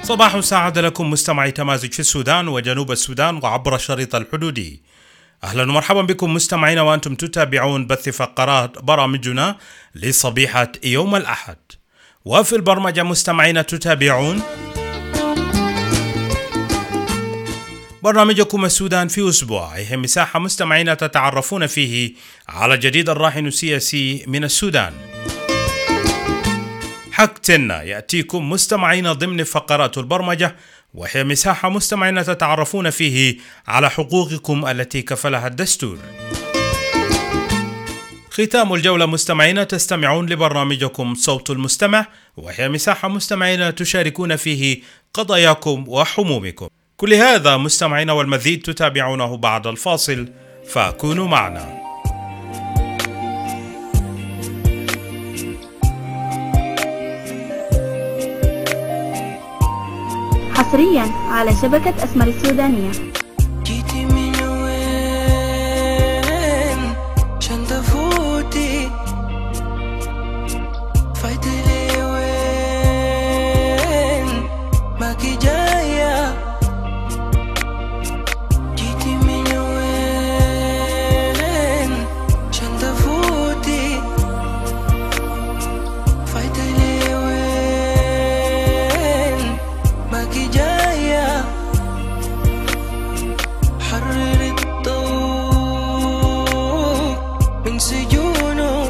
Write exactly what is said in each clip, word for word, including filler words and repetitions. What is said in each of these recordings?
صباح سعد لكم مستمعي تمازج في السودان وجنوب السودان وعبر الشريط الحدودي. أهلا ومرحبا بكم مستمعين وأنتم تتابعون بث فقرات برامجنا لصبيحة يوم الأحد. وفي البرمجة مستمعين تتابعون برنامجكم السودان في أسبوع، هي مساحة مستمعين تتعرفون فيه على جديد الراهن السياسي من السودان. حقتنا يأتيكم مستمعين ضمن فقرات البرمجة، وهي مساحة مستمعين تتعرفون فيه على حقوقكم التي كفلها الدستور. ختام الجولة مستمعين تستمعون لبرنامجكم صوت المستمع، وهي مساحة مستمعين تشاركون فيه قضاياكم وحمومكم. كل هذا مستمعين والمزيد تتابعونه بعد الفاصل، فكونوا معنا. حصريا على شبكة أسمر السودانية. جيتي من وين عشان تفوتي فايتي لي وين ماكي جاية. جيتي من وين عشان تفوتي فايتي لي وين ماكي جاية. حرر الضوء من سجونه،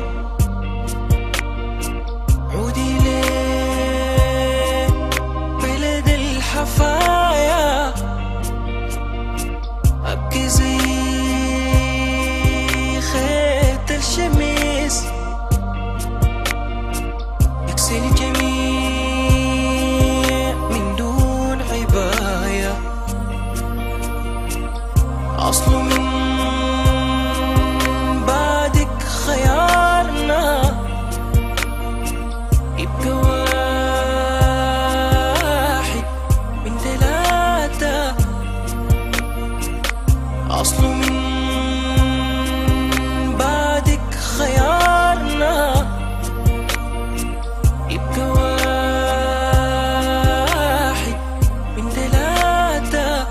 عودي ليه بلد الحفايا. أبكي زي خيط الشميس يكسي الجميع من دون عباية. أصله من بعدك خيارنا يبقى واحد من ثلاثة. أصله من بعدك خيارنا يبقى واحد من ثلاثة.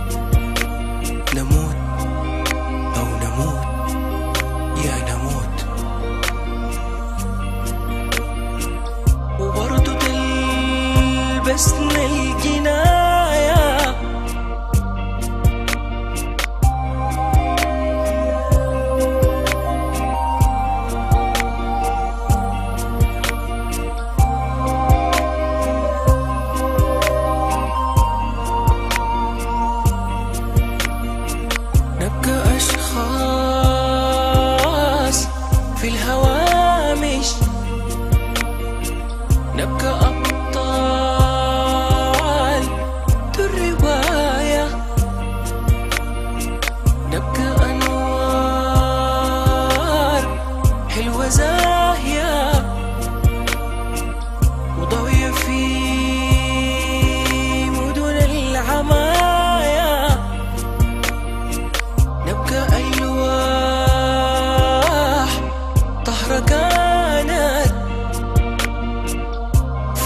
نموت أو نموت يا نموت، وبرضو تلبسنا الجناية. نبقى أشخاص في الهوامش، نبقى أبطال الرواية، نبقى أنوار حلوة زاهية وضوية في مدن العماية. نبقى ألواح طهرة كانت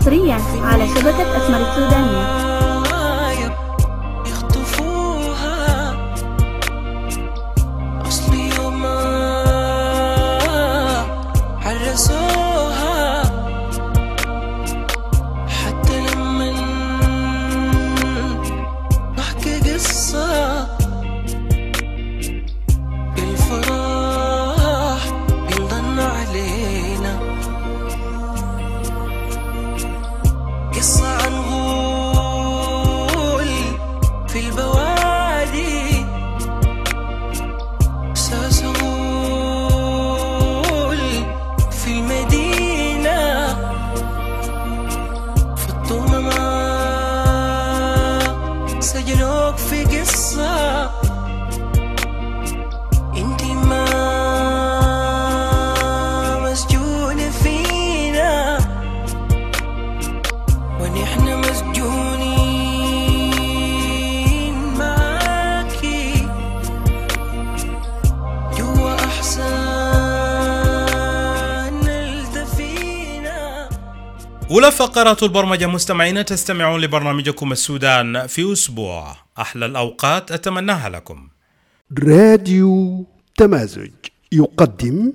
حصريا على شبكة أسمر السودانية. أولى فقرات البرمجة مستمعين، تستمعون لبرنامجكم السودان في أسبوع. أحلى الأوقات أتمناها لكم. راديو تمازج يقدم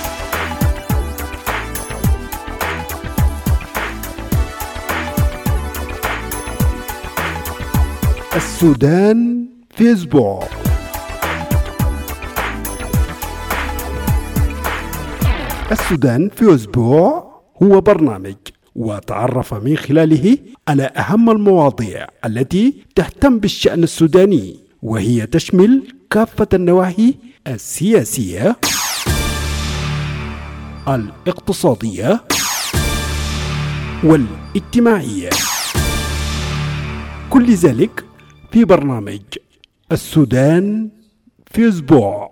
السودان في أسبوع. السودان في أسبوع هو برنامج وتعرف من خلاله على أهم المواضيع التي تهتم بالشأن السوداني، وهي تشمل كافة النواحي السياسية، الاقتصادية والاجتماعية، كل ذلك في برنامج السودان في أسبوع.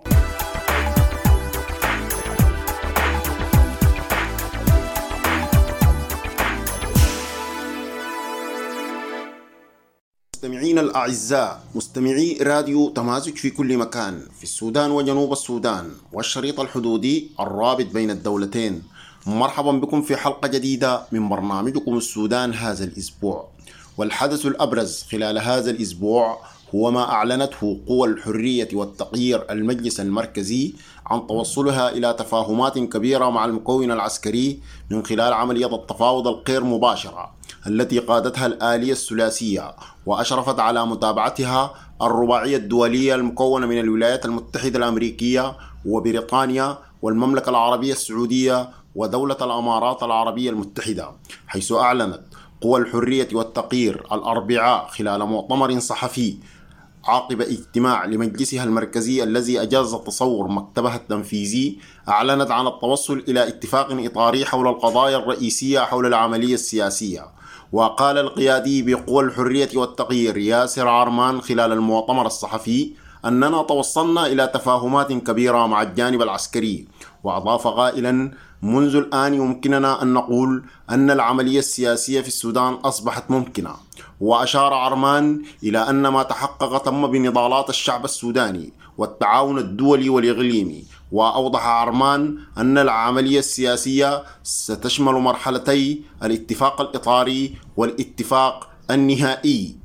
مستمعين الأعزاء، مستمعي راديو تمازج في كل مكان في السودان وجنوب السودان والشريط الحدودي الرابط بين الدولتين، مرحبا بكم في حلقة جديدة من برنامجكم السودان هذا الأسبوع. والحدث الأبرز خلال هذا الأسبوع هو ما أعلنته قوى الحرية والتغيير المجلس المركزي عن توصلها إلى تفاهمات كبيرة مع المكون العسكري من خلال عملية التفاوض الغير مباشرة التي قادتها الآلية الثلاثية وأشرفت على متابعتها الرباعية الدولية المكونة من الولايات المتحدة الأمريكية وبريطانيا والمملكة العربية السعودية ودولة الأمارات العربية المتحدة، حيث أعلنت قوى الحرية والتغيير الأربعاء خلال مؤتمر صحفي عقب اجتماع لمجلسها المركزي الذي أجاز تصور مكتبها التنفيذي، أعلنت عن التوصل إلى اتفاق إطاري حول القضايا الرئيسية حول العملية السياسية. وقال القيادي بقوى الحرية والتغيير ياسر عرمان خلال المؤتمر الصحفي أننا توصلنا إلى تفاهمات كبيرة مع الجانب العسكري، وأضاف قائلا: منذ الآن يمكننا أن نقول أن العملية السياسية في السودان أصبحت ممكنة. وأشار عرمان إلى أن ما تحقق تم بنضالات الشعب السوداني والتعاون الدولي والإقليمي. وأوضح عرمان أن العملية السياسية ستشمل مرحلتي الاتفاق الإطاري والاتفاق النهائي.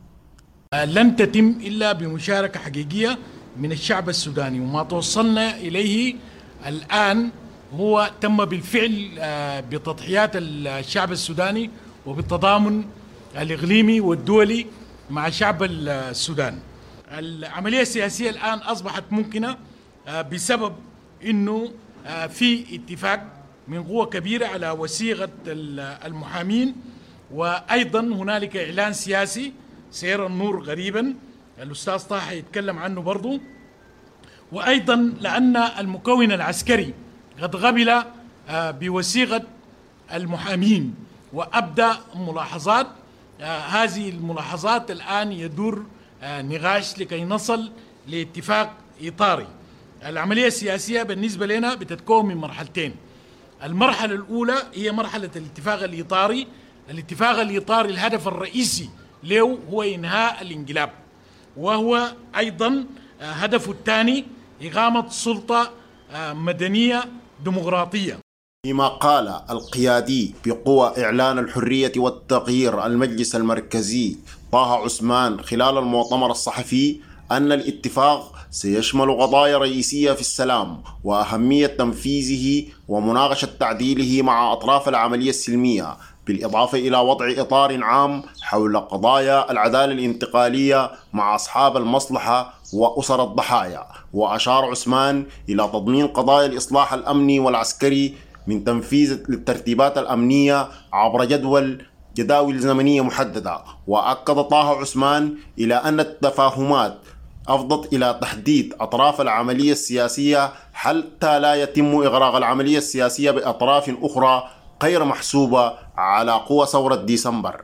لن تتم إلا بمشاركة حقيقية من الشعب السوداني، وما توصلنا إليه الآن هو تم بالفعل بتضحيات الشعب السوداني وبالتضامن الإقليمي والدولي مع شعب السودان. العملية السياسية الآن أصبحت ممكنة بسبب أنه في اتفاق من قوة كبيرة على وثيقة المحامين، وأيضا هنالك إعلان سياسي سيرى النور قريبا الأستاذ طه يتكلم عنه برضو، وأيضا لأن المكون العسكري قد قبل بوثيقة المحامين وأبدأ ملاحظات. هذه الملاحظات الآن يدور نقاش لكي نصل لاتفاق إطاري. العملية السياسية بالنسبة لنا بتتكون من مرحلتين. المرحلة الأولى هي مرحلة الاتفاق الإطاري. الاتفاق الإطاري الهدف الرئيسي له هو إنهاء الانقلاب، وهو أيضا هدفه الثاني إقامة سلطة مدنية ديمقراطية. فيما قال القيادي بقوى إعلان الحرية والتغيير المجلس المركزي طه عثمان خلال المؤتمر الصحفي أن الاتفاق سيشمل قضايا رئيسية في السلام وأهمية تنفيذه ومناقشة تعديله مع أطراف العملية السلمية، بالإضافة إلى وضع إطار عام حول قضايا العدالة الانتقالية مع أصحاب المصلحة وأسر الضحايا. وأشار عثمان إلى تضمين قضايا الإصلاح الأمني والعسكري من تنفيذ الترتيبات الأمنية عبر جدول جداول زمنية محددة. وأكد طه عثمان إلى أن التفاهمات أفضت إلى تحديد أطراف العملية السياسية حتى لا يتم إغراق العملية السياسية بأطراف أخرى غير محسوبة على قوى ثورة ديسمبر.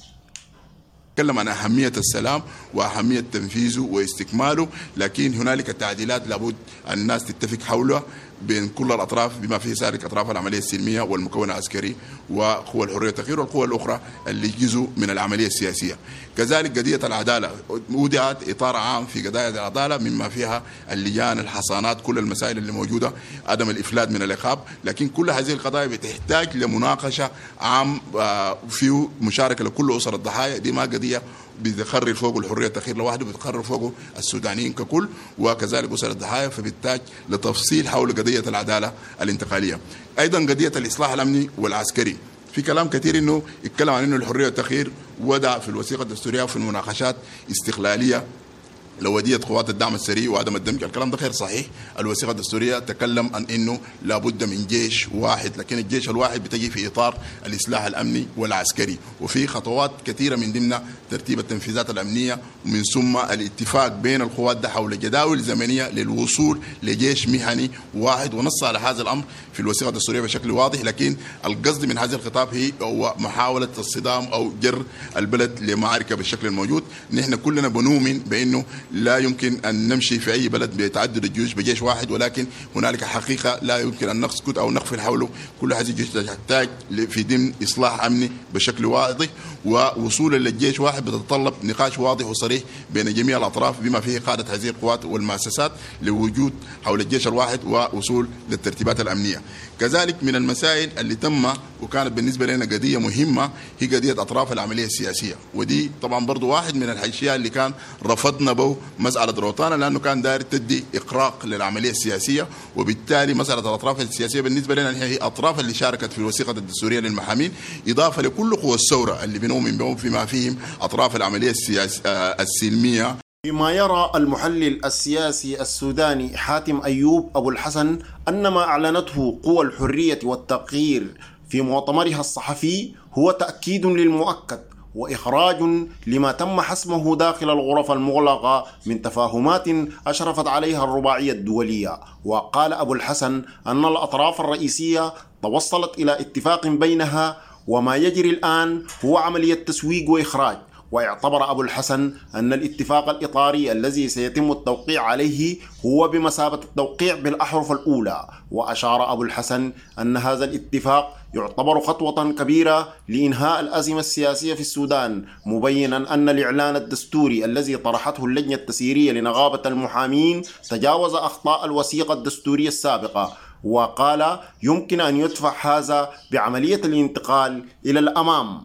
تكلم عن أهمية السلام وأهمية تنفيذه واستكماله، لكن هنالك تعديلات لابد الناس تتفق حولها بين كل الأطراف بما فيه سارك أطراف العملية السلمية والمكون العسكري وقوى الحرية والتغيير والقوى الأخرى اللي جزء من العملية السياسية. كذلك قضية العدالة وضعت إطار عام في قضايا العدالة مما فيها اللجان، الحصانات، كل المسائل اللي موجودة، عدم الإفلات من العقاب، لكن كل هذه القضايا بتحتاج لمناقشة عام فيه مشاركة لكل أسر الضحايا. دي ما قضية بتقرر فوق الحرية التغيير لوحده، بتقرر فوق السودانيين ككل وكذلك أسر الضحايا، فبالتالي لتفصيل حول قضية العدالة الانتقالية. أيضا قضية الإصلاح الأمني والعسكري، في كلام كثير إنه يتكلم عن إنه الحرية والتغيير وضع في الوثيقة الدستورية وفي المناقشات استقلالية لودية قوات الدعم السريع وعدم الدمج. الكلام ده غير صحيح. الوثيقة الدستورية تكلم عن انه لابد من جيش واحد، لكن الجيش الواحد بتجي في اطار الاصلاح الامني والعسكري، وفي خطوات كثيرة من ضمن ترتيب التنفيذات الامنية، ومن ثم الاتفاق بين القوات ده حول جداول زمنية للوصول لجيش مهني واحد، ونص على هذا الامر في الوثيقة الدستورية بشكل واضح. لكن القصد من هذا الخطاب هي هو محاولة الصدام او جر البلد لمعركة بالشكل الموجود. نحن كلنا بنؤمن بانه لا يمكن أن نمشي في أي بلد بتعدد الجيوش بجيش واحد، ولكن هنالك حقيقة لا يمكن أن نسكت أو نغفل حوله. كل هذه الجيوش تحتاج في ضمن إصلاح أمني بشكل واضح، ووصولا للجيش واحد بتتطلب نقاش واضح وصريح بين جميع الأطراف بما فيه قادة هذه القوات والمؤسسات لوجود حول الجيش الواحد ووصول للترتيبات الأمنية. كذلك من المسائل اللي تم وكانت بالنسبة لنا قضية مهمة هي قضية أطراف العملية السياسية، ودي طبعا برضو واحد من الأشياء اللي كان رفضنا به مسألة روتانا، لأنه كان داير تدي إقراق للعملية السياسية، وبالتالي مسألة الأطراف السياسية بالنسبة لنا هي أطراف اللي شاركت في الوثيقة الدستورية للمحامين، إضافة لكل قوى الثورة اللي بنؤمن بهم فيما فيهم أطراف العملية السياسية السلمية. فيما يرى المحلل السياسي السوداني حاتم أيوب أبو الحسن أن ما أعلنته قوى الحرية والتغيير في مؤتمرها الصحفي هو تأكيد للمؤكد وإخراج لما تم حسمه داخل الغرف المغلقة من تفاهمات أشرفت عليها الرباعية الدولية. وقال أبو الحسن أن الأطراف الرئيسية توصلت إلى اتفاق بينها، وما يجري الآن هو عملية تسويق وإخراج. واعتبر أبو الحسن أن الاتفاق الإطاري الذي سيتم التوقيع عليه هو بمثابة التوقيع بالأحرف الأولى. وأشار أبو الحسن أن هذا الاتفاق يعتبر خطوة كبيرة لإنهاء الأزمة السياسية في السودان، مبينا أن الإعلان الدستوري الذي طرحته اللجنة التسييرية لنقابة المحامين تجاوز أخطاء الوثيقة الدستورية السابقة. وقال يمكن أن يدفع هذا بعملية الانتقال إلى الأمام.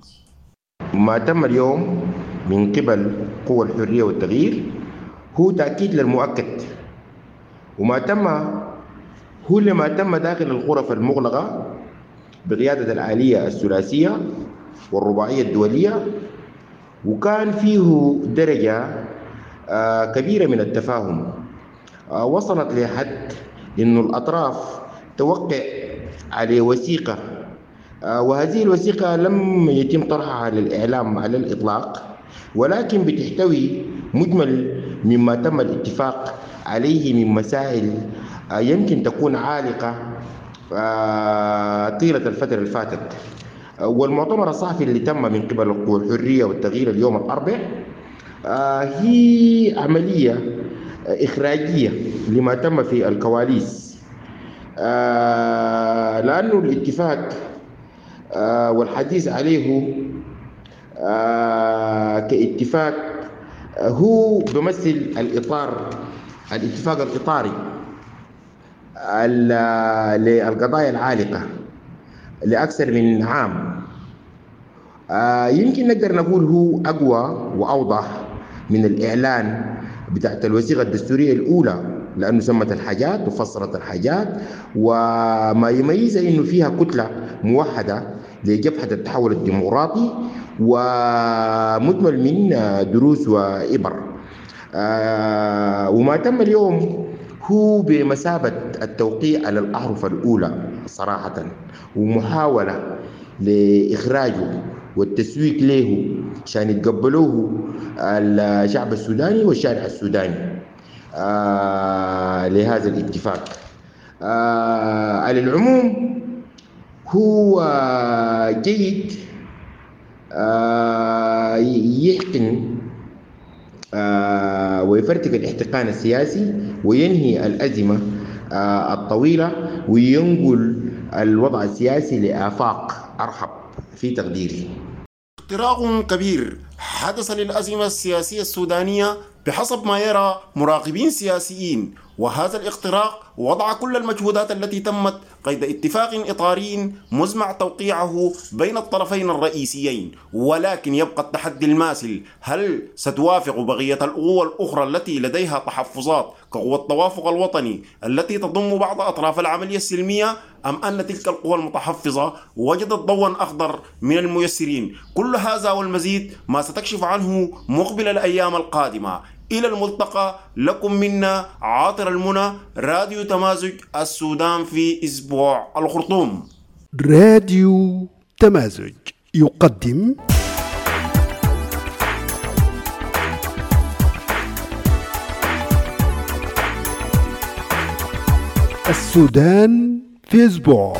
ما تم اليوم من قبل قوى الحرية والتغيير هو تأكيد للمؤكد، وما تم هو لما تم داخل الغرف المغلقة بقيادة الآلية الثلاثية والرباعية الدولية، وكان فيه درجة كبيرة من التفاهم وصلت لحد إنه الأطراف توقع على وثيقة، وهذه الوثيقة لم يتم طرحها للإعلام على الإطلاق، ولكن بتحتوي مجمل مما تم الاتفاق عليه من مسائل يمكن تكون عالقة طيلة الفترة اللي فاتت. والمؤتمر الصحفي اللي تم من قبل القوى الحرية والتغيير اليوم الأربعاء هي عملية إخراجية لما تم في الكواليس، لأنه الاتفاق والحديث عليه كاتفاق هو بيمثل الإطار الاتفاق الإطاري للقضايا العالقة لأكثر من عام. آه يمكن نقدر نقول هو أقوى وأوضح من الإعلان بتاعت الوثيقة الدستورية الأولى، لأنه سمت الحاجات وفسرت الحاجات، وما يميزها إنه فيها كتلة موحدة لجبهة التحول الديمقراطي ومدمل من دروس وإبر. آه وما تم اليوم هو بمثابة التوقيع على الأحرف الأولى صراحة، ومحاولة لإخراجه والتسويق له عشان يتقبلوه الشعب السوداني والشارع السوداني آه لهذا الاتفاق. آه على العموم هو جيد آه يحقن آه ويفرتك الاحتقان السياسي وينهي الأزمة آه الطويلة وينقل الوضع السياسي لآفاق أرحب في تقديري. اختراق كبير حدث للأزمة السياسية السودانية بحسب ما يرى مراقبين سياسيين، وهذا الاختراق وضع كل المجهودات التي تمت قيد اتفاق إطاري مزمع توقيعه بين الطرفين الرئيسيين، ولكن يبقى التحدي الماثل: هل ستوافق بقية القوى الأخرى التي لديها تحفظات كقوى التوافق الوطني التي تضم بعض أطراف العملية السلمية، أم أن تلك القوى المتحفظة وجدت ضوءا أخضر من الميسرين؟ كل هذا والمزيد ما ستكشف عنه مقبل الأيام القادمة. إلى الملتقى، لكم منا عاطر المنى، راديو تمازج السودان في أسبوع الخرطوم. راديو تمازج يقدم السودان في أسبوع.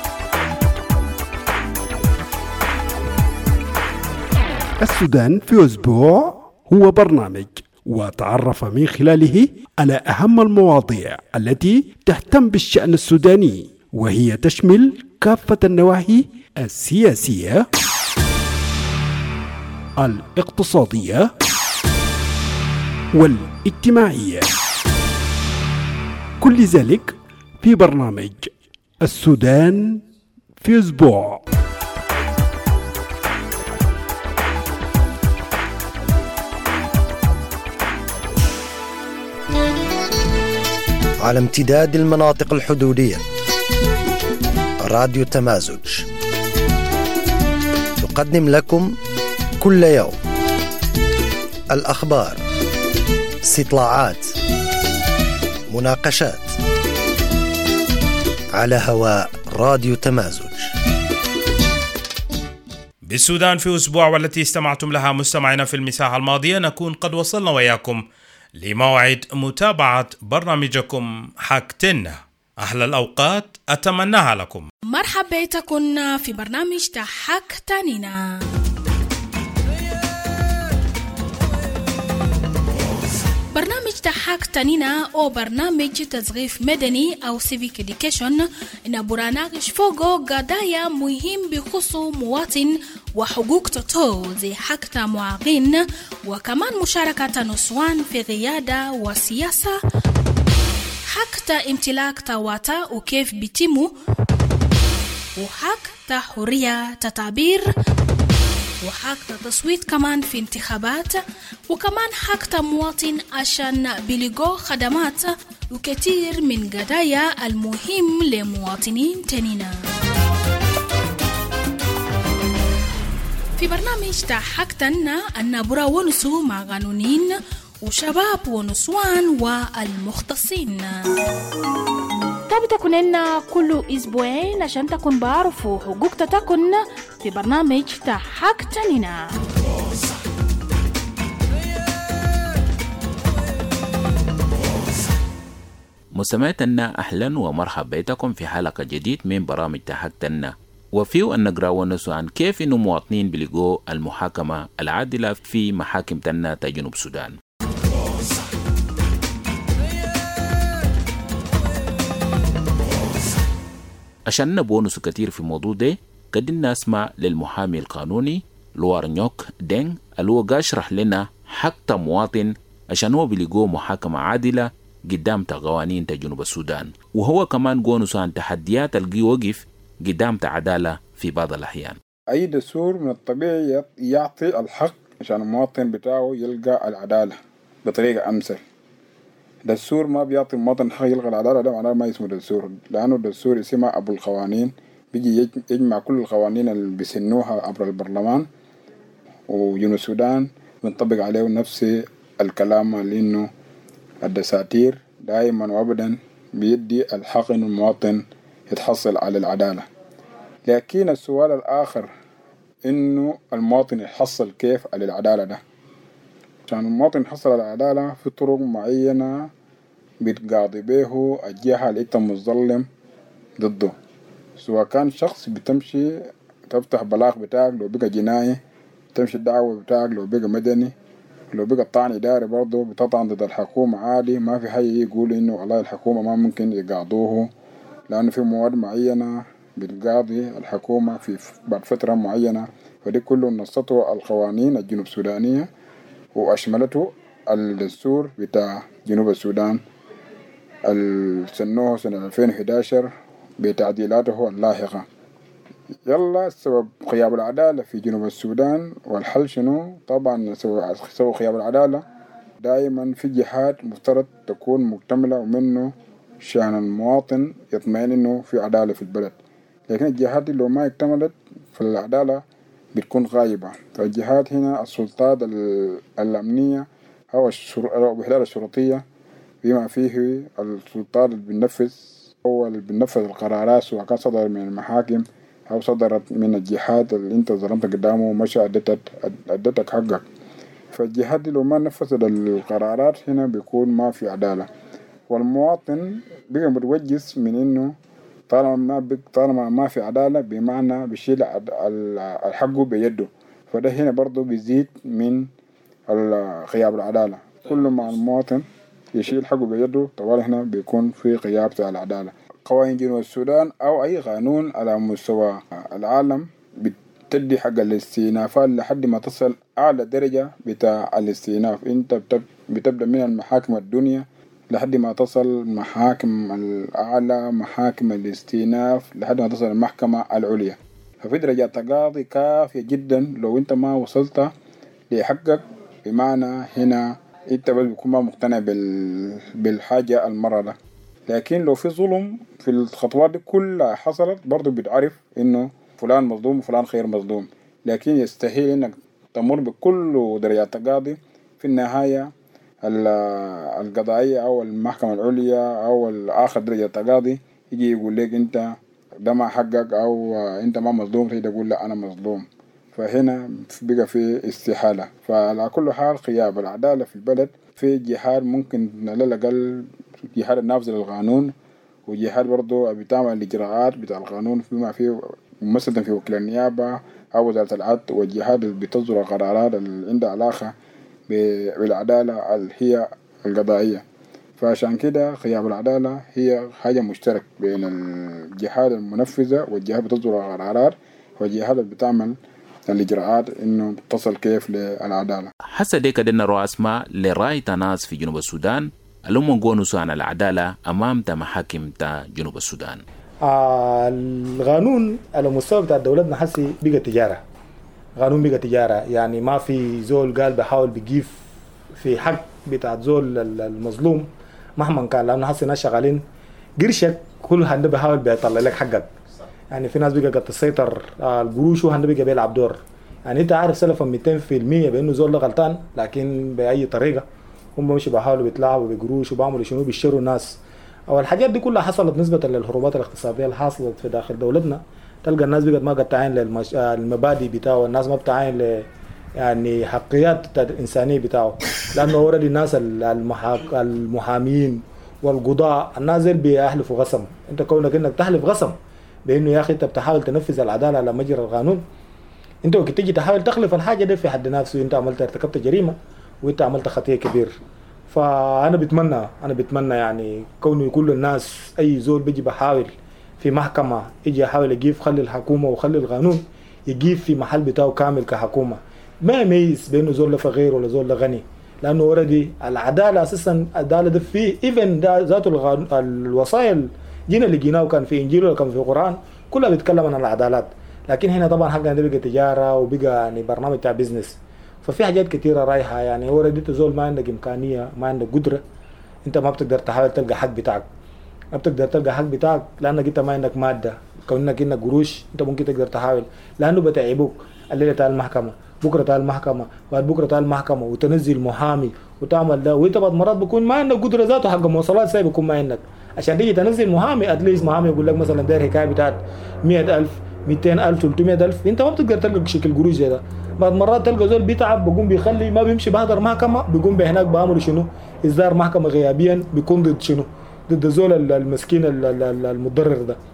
السودان في أسبوع هو برنامج وتعرف من خلاله على أهم المواضيع التي تهتم بالشأن السوداني، وهي تشمل كافة النواحي السياسية، الاقتصادية والاجتماعية، كل ذلك في برنامج السودان في أسبوع. على امتداد المناطق الحدودية، راديو تمازج يقدم لكم كل يوم الأخبار، استطلاعات، مناقشات على هواء راديو تمازج. بالسودان في أسبوع، والتي استمعتم لها مستمعينا في المساحة الماضية، نكون قد وصلنا وياكم لموعد متابعة برنامجكم حاجتنا. أحلى الأوقات أتمناها لكم. مرحبا بكم في برنامج حاجتنا. برنامج حاجتنا أو برنامج تثقيف مدني أو civic education إن برنامج فوقه قضايا مهم بخصوص مواطن وحقوق تطور زي حق معاقين، وكمان مشاركة نسوان في قيادة وسياسة، حق امتلاك تواتا وكيف بيتموا، وحق حرية تعبير، وحق تصويت كمان في انتخابات، وكمان حق مواطن عشان بلغوا خدمات، وكثير من قضايا المهم لمواطنين تانينا. في برنامج حاجتنا النبرة ونسو مع قانونين وشباب ونسوان والمختصين. طب تكون لنا كل أسبوعين عشان تكون بعرفوا حقوق تكون في برنامج حاجتنا. مستمعينا أهلا ومرحبا بكم في حلقة جديد من برامج حاجتنا، وفيه أن نقرأ ونسو عن كيف إنه مواطنين بلقوا المحاكمة العادلة في محاكم تنا جنوب السودان. عشان نبونسو كتير في الموضوع ده، قدرنا نسمع للمحامي القانوني لوار نيوك دين اللي هو يشرح لنا حق مواطن عشان هو بلقوا محاكمة عادلة قدام قوانين جنوب السودان، وهو كمان قونسو عن تحديات القي وقف قدام عدالة في بعض الأحيان. أي دستور من الطبيعي يعطي الحق عشان المواطن بتاعه يلقى العدالة بطريقة أمثل. دستور ما بيعطي المواطن حق يلقى العدالة ده معناه ما اسمه دستور، لأنه الدستور اسمه أبو القوانين، بيجي يجمع كل القوانين اللي بيسنوها عبر البرلمان، وجنوب السودان بنطبق عليه نفس الكلام اللي إنه الدساتير دائما وأبدا بيدي الحق إنه المواطن يتحصل على العدالة. لكن السؤال الآخر إنه المواطن يحصل كيف على العدالة ده. عشان المواطن يحصل على العدالة في طرق معينة بتقاضي به الجهة اللي انت مظلم ضده، سواء كان شخص بتمشي تفتح بلاغ بتاعك لو بقى جنائي، تمشي الدعوة بتاعك لو بقى مدني، لو بقى طعن إداري برضه بتطعن ضد الحكومة عادي، ما في حي يقول إنه والله الحكومة ما ممكن يقاضوه، لأنه في مواد معينة بتقاضي الحكومة في بعد فترة معينة. فدي كله نصته القوانين الجنوب السودانية وأشملته الدستور بتاع جنوب السودان السنوه سنة ألفين وإحدى عشر بتعديلاته اللاحقة. يلا سبب غياب العدالة في جنوب السودان والحل شنو؟ طبعا سبب غياب العدالة دائما في جهات مفترض تكون مكتملة ومنه شان المواطن يطمئن انه في عدالة في البلد، لكن الجهات اللي ما اكتملت في العدالة بتكون غايبة. فالجهات هنا السلطات الأمنية أو الوحدات الشرطية بما فيه السلطات اللي بننفذ أو اللي بننفذ القرارات سواء كان صدر من المحاكم أو صدرت من الجهات اللي أنت ظلمت قدامه ومشى أدتك أدتك حقك. فالجهات دي لو ما نفذت القرارات هنا بيكون ما في عدالة، والمواطن بيبقى متوجس من إنه طالما ما طالما ما في عدالة بمعنى بيشيل الحق بيده، فده هنا برضو بيزيد من غياب العدالة. كل ما المواطن يشيل حقه بيده طوال هنا بيكون في غياب العدالة. قوانين جنوب السودان أو أي قانون على مستوى العالم بتدي حق الاستئنافات لحد ما تصل أعلى درجة بتاع الاستئناف. أنت بتبدأ من المحاكم الدنيا لحد ما تصل محاكم الأعلى، محاكم الاستئناف لحد ما تصل المحكمة العليا. ففي درجات تقاضي كافية جدا لو أنت ما وصلت لحقك، بمعنى هنا أنت بتكون ما مقتنع بالحاجة المرة. لكن لو في ظلم في الخطوات دي كلها حصلت برضو بتعرف إنه فلان مظلوم وفلان خير مظلوم، لكن يستحيل إنك تمر بكل درجات تقاضي في النهاية القضائية أو المحكمة العليا أو الآخر درجة تقاضي يجي يقول لك أنت ده ما حقك أو أنت ما مظلوم، تيجي تقول لا أنا مظلوم. فهنا بقى في استحالة. فعلى كل حال غياب العدالة في البلد في جهات ممكن على الأقل جهات النافذة للقانون وجهات برضو بتعمل الإجراءات بتاع القانون بما فيه مثلا في وكيل النيابة أو وزارة العدل والجهات اللي بتصدر القرارات اللي عندها علاقة بالعدالة اللي هي القضائية. فعشان كده غياب العدالة هي حاجة مشترك بين الجهات المنفذة والجهات بتصدر القرارات والجهات اللي بتعمل الإجراءات إنه تصل كيف للعدالة. حسا ديك دينا رو أسماء لراية ناس في جنوب السودان اللهم نقولوا عن العدالة أمام محاكم تا جنوب السودان. آه القانون على مستوى بتاع دولتنا حسي بقى تجارة، قانون بقى تجارة، يعني ما في زول قال بحاول بيجيف في حق بتاع زول المظلوم مهما كان، لأنه حسي ناس شغالين قرشك كل هنده بحاول بيطلع لك حقك. يعني في ناس بقى قد تسيطر القروش وهنده بقى بيلعب دور. يعني انت عارف سلفا مئتين في المية بانه زول غلطان، لكن باي طريقه هم مش بيحاولوا بيطلعوا بقروش وبيعملوا شنو بيشتروا الناس. او الحاجات دي كلها حصلت نسبه للهروبات الاقتصاديه اللي حصلت في داخل دولتنا. تلقى الناس بقت ما قد تعاين للمبادئ بتاعه، الناس ما بتعاين ل يعني حقيات الانسانيه بتاعه، لانه اوريدي الناس المحامين والقضاء الناس اللي بيحلفوا غصم. انت كونك انك تحلف غصم بانه يا اخي انت بتحاول تنفذ العداله على مجرى القانون، انت وقت تيجي تحاول تخلف الحاجه دي في حد نفسه انت عملت ارتكبت جريمه وانت عملت خطيه كبير. فانا بتمنى انا بتمنى يعني كونه كل الناس اي زول بيجي بحاول في محكمه يجي يحاول يجيب خلي الحكومه وخلي القانون يجيب في محل بتاعه كامل كحكومه، ما يميز بينه زول فقير ولا زول غني، لانه اوريدي العداله اساسا العداله ده فيه ايفن ذاته الوصايا جينا لقيناه كان في انجيل ولا كان في القران كلها بيتكلم عن العدالات. لكن هنا طبعا حقنا ده بقى تجاره وبقى يعني برنامج تاع بيزنس، ففي حاجات كثيره رايحه. يعني هو رديت زول ما عندك امكانيه ما عندك قدره، انت ما بتقدر تحاول تلقى حق بتاعك، ما بتقدر تلقى حق بتاعك لانك انت ما عندك ماده، كونك انك قروش انت ممكن تقدر تحاول، لانه بتعبوك الليله تاع المحكمه، بكره تاع المحكمه، بعد بكره تاع المحكمه، وتنزل محامي وتعمل ده، وانت بعض مرات بكون ما عندك قدره ذاته حق مواصلات ساي بيكون ما عندك عشان تيجي تنزل محامي. اتليست محامي يقول لك مثلا داير حكايه بتاعت مئة ألف مئتين ألف ثلاثمئة ألف، انت ما بتقدر تلقى شكل قروش زي ده. بعض مرات تلقى زول بيتعب بيقوم بيخلي ما بيمشي بهدر محكمه، بيقوم بهناك بامر شنو؟ اصدار محكمه غيابيا بيكون ضد شنو؟ ضد زول المسكين المتضرر ده.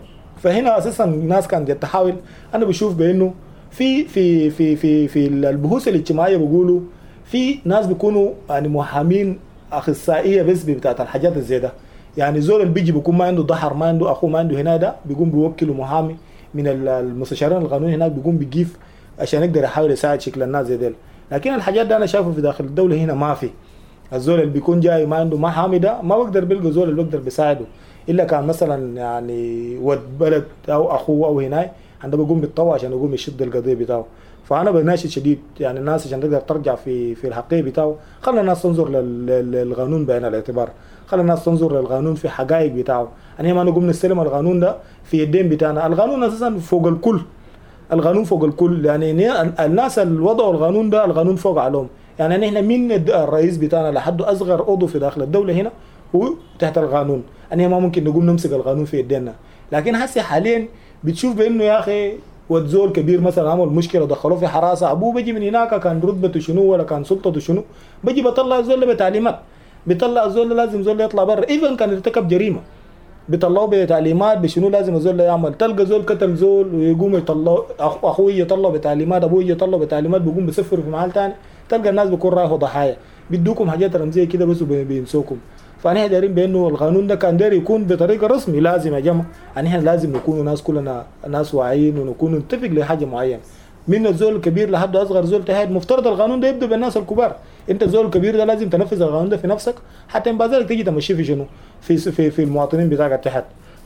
فهنا اساسا الناس كانت تحاول، انا بشوف بانه في في في في في البحوث الاجتماعيه بيقولوا في ناس بيكونوا يعني محامين اخصائيه بس بتاعت الحاجات زي ده. يعني زول اللي بيجي بيكون ما عنده ظهر، ما عنده اخوه، ما عنده هنا ده، بيقوم بيوكله محامي من المستشارين القانوني هناك، بيقوم بيجيف عشان يقدر يحاول يساعد شكل الناس زي ديل. لكن الحاجات ده انا شايفه في داخل الدوله هنا ما في. الزول اللي بيكون جاي ما عنده محامي ده ما بقدر بيلقى زول اللي بيقدر بيساعده، الا كان مثلا يعني ود بلد او اخوه او هناي عنده بيقوم بيتطوع عشان يقوم يشد القضيه بتاعه. فانا بناشد شديد يعني الناس عشان تقدر ترجع في في الحقيقه بتاعه، خلى الناس تنظر للقانون بعين الاعتبار، خلى الناس تنظر للقانون في حقائق بتاعه. يعني ما نقوم نستلم القانون ده في الدين بتاعنا، القانون اساسا فوق الكل، القانون فوق الكل. يعني الناس اللي وضعوا القانون ده القانون فوق عليهم. يعني احنا مين الرئيس بتاعنا لحد اصغر عضو في داخل الدوله هنا هو تحت القانون. يعني ما ممكن نقوم نمسك القانون في يدينا. لكن هسه حاليا بتشوف بانه يا اخي وزول كبير مثلا عمل مشكله دخلوه في حراسه، ابوه بيجي من هناك كان رتبته شنو ولا كان سلطته شنو، بيجي بيطلع الزول بتعليمات، بيطلع الزول لازم زول يطلع برا، ايفن كان ارتكب جريمه بيطلعوا بتعليمات بشنو لازم الزول يعمل. تلقى زول قتل زول ويقوم يطلع اخوه يطلع بتعليمات، ابوه يطلع بتعليمات، بيقوم بيسفر في محل ثاني، تلقى الناس بيكون رايحوا ضحايا، بيدوكم حاجات رمزيه كده بس بينسوكم. فاحنا دايرين بانه القانون ده كان داير يكون بطريقه رسمي، لازم يا جماعه يعني احنا لازم نكون ناس كلنا ناس واعيين ونكون نتفق لحاجه معينه، من الزول الكبير لحد اصغر زول تحت. مفترض القانون ده يبدا بالناس الكبار، انت الزول الكبير ده لازم تنفذ القانون ده في نفسك حتى بعد ذلك تيجي تمشي في شنو في في في المواطنين بتاعك تحت.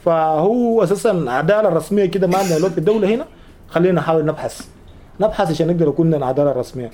فهو اساسا عداله رسميه كده ما عندنا في الدوله هنا، خلينا نحاول نبحث نبحث عشان نقدر نكون العداله الرسميه.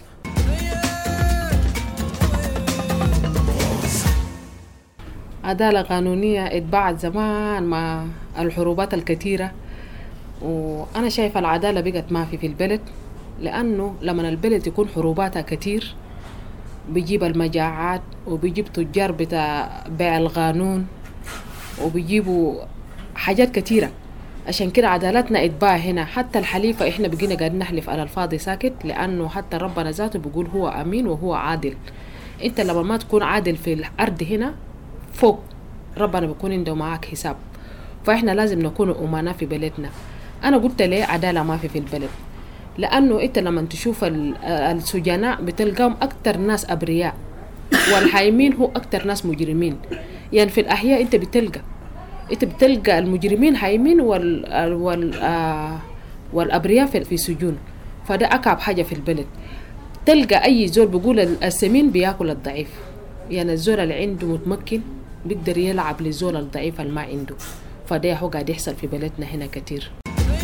عدالة قانونية اتباعت زمان مع الحروبات الكثيرة، وأنا شايفة العدالة بقت ما في في البلد، لأنه لما البلد يكون حروباتها كثير بيجيب المجاعات وبيجيب تجار بتاع بيع القانون وبيجيبوا حاجات كثيرة. عشان كده عدالتنا اتباع هنا. حتى الحليفة احنا بقينا قاعدين نحلف على الفاضي ساكت، لأنه حتى ربنا ذاته بيقول هو أمين وهو عادل. انت لما ما تكون عادل في الأرض هنا فوق ربنا بيكون عنده معاك حساب. فاحنا لازم نكون أمانا في بلدنا. أنا قلت ليه عدالة ما في في البلد؟ لأنه انت لما تشوف السجناء بتلقاهم أكتر ناس أبرياء، والحايمين هو أكتر ناس مجرمين. يعني في الأحياء انت بتلقى انت بتلقى المجرمين حايمين وال وال آه والأبرياء في في سجون. فده أكعب حاجة في البلد. تلقى أي زول بيقول السمين بياكل الضعيف، يعني الزول اللي عنده متمكن بيقدر يلعب للزول الضعيف اللي ما عنده. فده هو قاعد يحصل في بلدنا هنا كتير.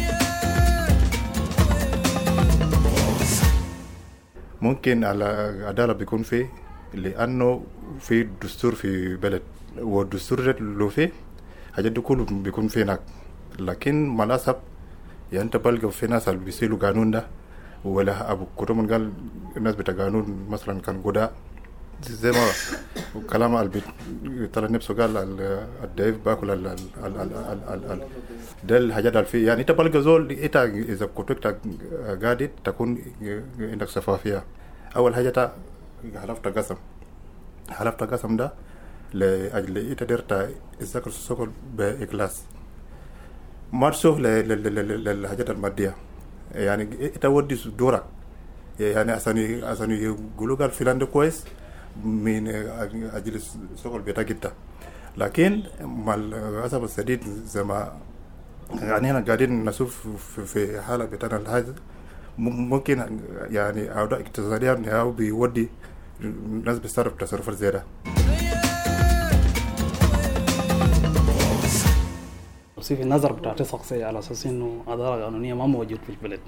ممكن العدالة بيكون فيه لأنه في دستور في بلد، والدستور اللي فيه حاجات دي كله بيكون فيه هناك. لكن مع الأسف يعني أنت بلقى في ناس اللي بيسيلوا قانون ده، ولا أبو كرم قال الناس بتاع قانون مثلا كان قداء زي ما كلام البيت ترى نفسه قال الضعيف باكل ال ال ال ال ال ده الحاجات اللي فيه. يعني انت بلقى زول انت اذا كنت قاعد تكون عندك شفافيه. اول حاجه حلفت قسم، حلفت قسم ده لاجل انت ديرت الذكر السكر باخلاص، ما تشوف للحاجات الماديه. يعني انت ودي دورك، يعني عشان عشان يقولوا قال فلان ده كويس من أجل الشغل بتاعك انت. لكن مع الأسف الشديد زي ما يعني هنا قاعدين نشوف في حالة بتاعنا هذا، ممكن يعني أوضاع اقتصادية أو بيودي الناس بتصرف تصرفات زيادة. نفسي في النظر بتاعتي شخصية على أساس إنه عدالة قانونية ما موجود في البلد،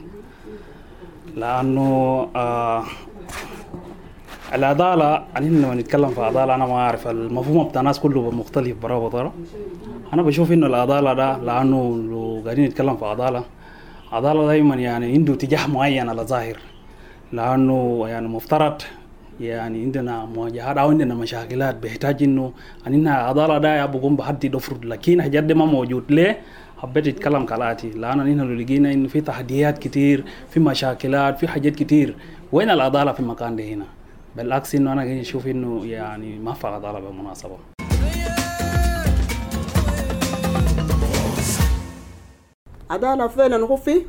لأنه آه العدالة يعني لما نتكلم في عدالة أنا ما أعرف المفهوم بتاع الناس كله مختلف برا بطرة. أنا بشوف إنه العدالة ده لأنه لو قاعدين نتكلم في عدالة، عدالة دايما يعني عنده اتجاه معين على ظاهر، لأنه يعني مفترض يعني عندنا مواجهات أو عندنا مشاكلات بيحتاج إنه أننا عدالة ده بقوم بحد يفرض، لكن حاجات دي ما موجود. ليه؟ حبيت أتكلم كالآتي، لأن نحن لو لقينا إنه في تحديات كتير، في مشاكلات، في حاجات كتير، وين العدالة في المكان ده هنا؟ بالعكس إنه أنا قاعد أشوف إنه يعني ما في عدالة بالمناسبة. عدالة فعلا هو في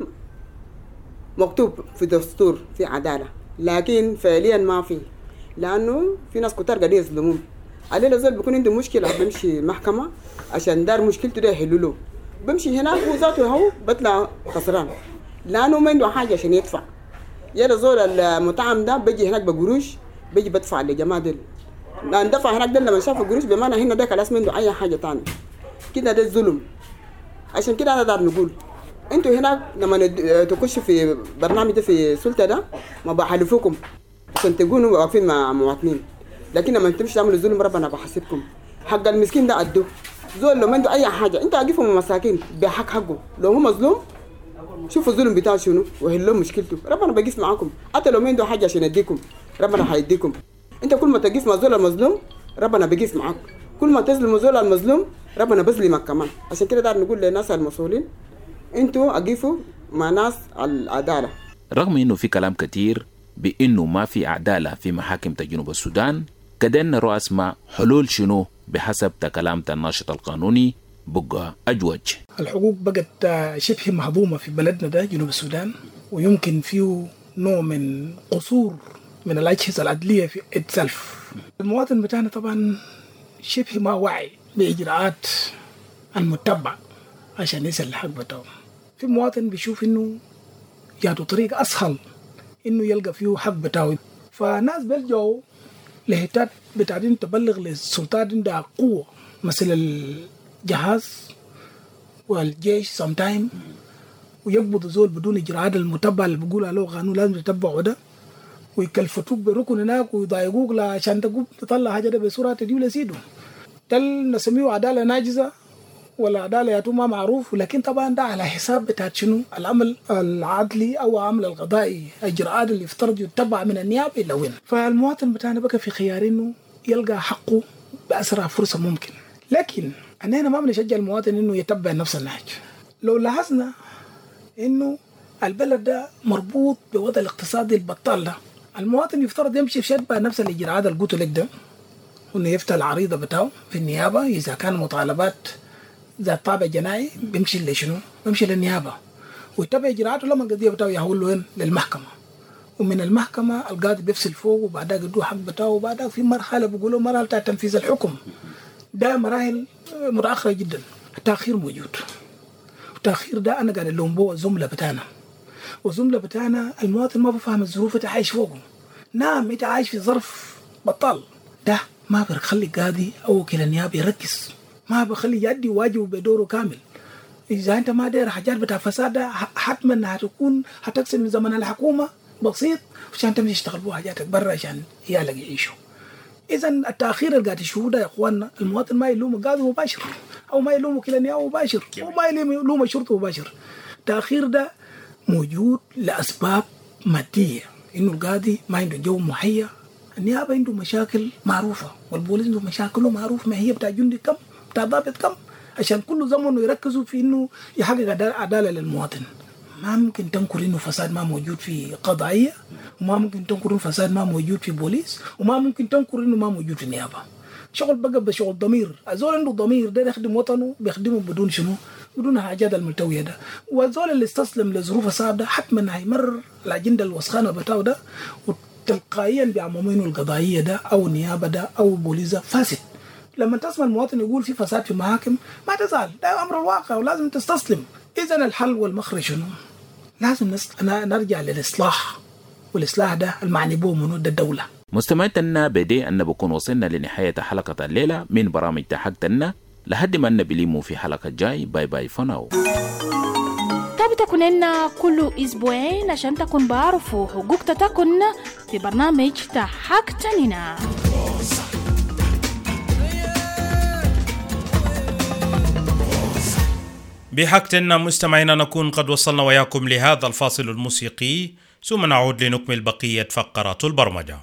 مكتوب في دستور في عدالة، لكن فعليا ما في، لأنه في ناس كتار قاعدين يظلمون. عليه لازال بيكون عنده مشكلة بمشي محكمة عشان دار مشكلته ده يحلوا، بمشي هنا هو ذاته هو بطلع خسران، لأنه ما عنده حاجة عشان يدفع. يلا زول المطعم ده بيجي هناك بقروش، بيجي بدفع لجماعة دل، لأن دفع هناك دل لما شاف القروش بمعنى هنا ده خلاص ما عنده أي حاجة تاني كده، ده الظلم. عشان كده أنا دار نقول انتوا هنا لما تخشوا في برنامج ده في سلطة ده ما بحلفوكم عشان تكونوا واقفين مع مواطنين، لكن لما تمشي تعملوا ظلم ربنا بحاسبكم. حق المسكين ده أدوه زول، لو ما عنده أي حاجة انتوا أقفوا مساكين بحق حقه، لو هو مظلوم شوفوا الظلم بتاعه شنو وحلوا مشكلته، ربنا بيقف معاكم. حتى لو ما عنده حاجة عشان يديكم ربنا هيديكم. انت كل ما تقف مع زول المظلوم ربنا بيقف معاك، كل ما تظلم زول المظلوم ربنا بيظلمك كمان. عشان كده دار نقول للناس المسؤولين انتوا اقفوا مع ناس العدالة. رغم انه في كلام كتير بانه ما في عدالة في محاكم جنوب السودان، قدرنا نرى اسماء حلول شنو بحسب كلام الناشط القانوني بقى أجوج. الحقوق بقت شبه مهضومة في بلدنا ده جنوب السودان، ويمكن فيه نوع من قصور من الأجهزة العدلية في اتسلف. المواطن بتاعنا طبعا شبه ما وعي بإجراءات المتبع عشان يسأل الحق بتاعه. في مواطن بيشوف إنه جاته طريق أسهل إنه يلقى فيه حق بتاعه، فناس بيلجوا لهتات بتاعين تبلغ للسلطات عندها قوة مثل الجهاز والجيش سامتايم، ويقبضوا زول بدون إجراءات المتبع اللي بيقولوا له قانون لازم تتبعوا ده، ويكلفتوك بركن هناك ويضايقوك عشان تقوم تطلع حاجة ده بسرعة تدي ولا سيدو. ده نسميه عدالة ناجزة ولا عدالة ياتو ما معروف، ولكن طبعا ده على حساب بتاعت شنو العمل العدلي أو عمل القضائي، إجراءات اللي يفترض يتبع من النيابة إلى وين. فالمواطن بتاعنا بقى في خيار إنه يلقى حقه بأسرع فرصة ممكن، لكن أننا ما بنشجع المواطن إنه يتبع نفس النهج. لو لاحظنا إنه البلد ده مربوط بوضع الاقتصادي البطال ده، المواطن يفترض يمشي في شتبه نفس الإجراءات اللي قلت لك ده، وإنه يفتح العريضة بتاعه في النيابة إذا كان مطالبات ذات طابع جنائي بيمشي لشنو؟ بيمشي للنيابة ويتبع إجراءاته لما القضية بتاعه يحول له وين؟ للمحكمة، ومن المحكمة القاضي بيفصل فوق وبعدها يدوه حق بتاعه، وبعدها في مرحلة بيقولوا مرحلة بتاع تنفيذ الحكم. ده مراحل متأخرة جدا، التأخير موجود. التأخير ده أنا قاعد ألوم به الزملاء بتاعنا، والزملاء بتاعنا المواطن ما بفهم الظروف اللي عايش فوقه. نعم أنت عايش في ظرف بطال، ده ما بيخلي قاضي أو وكيل النيابة يركز، ما بخلي يدي واجبه بدوره كامل. إذا أنت ما داير حاجات بتاع فساد حتما هتكون هتقسم من زمن الحكومة بسيط عشان تمشي تشتغل بو حاجاتك برا عشان يالك يعيشوا. إذا التأخير اللي قاعد تشوفه ده يا إخواننا، المواطن ما يلوم القاضي مباشر أو ما يلوم وكيل النيابة مباشر أو ما يلوم الشرطة مباشر. التأخير ده موجود لأسباب مادية، إنه القاضي ما عنده جو مهيأ، النيابة عنده مشاكل معروفة، والبوليس عنده مشاكله معروف، ما هي بتاع جندي كم بتاع ضابط كم، عشان كل زمن يركزوا في إنه يحقق عدالة للمواطن. ما ممكن تنكر إنه فساد ما موجود في قضائية، وما ممكن تنكر إنه فساد ما موجود في بوليس، وما ممكن تنكر إنه ما موجود في النيابة. شغل بقى بشغل ضمير، الزول عنده ضمير ده يخدم وطنه بيخدمه بدون شنو؟ بدون حاجات الملتوية ده. والزول اللي استسلم لظروف صعبة ده حتما هيمر الأجندة الوسخانة بتاعه ده، وتلقائيا بيعممينه القضائية ده أو النيابة ده أو بوليس فاسد. لما تسمع المواطن يقول في فساد في محاكم ما تزعل، ده أمر الواقع ولازم تستسلم. إذا الحل والمخرج شنو؟ لازم نرجع للإصلاح، والإصلاح ده المعني به منود الدولة. مستمعتنا بدي أن بكون وصلنا لنهاية حلقة الليلة من برامج تحقتنا، لحد ما نبليمو في حلقة جاي. باي باي فناو. تابي تكون لنا كل أسبوعين عشان تكون بعرفوا حقوق تكون في برنامج تحكتننا. بحكتنا مستمعينا نكون قد وصلنا وياكم لهذا الفاصل الموسيقي، ثم نعود لنكمل بقية فقرات البرمجة.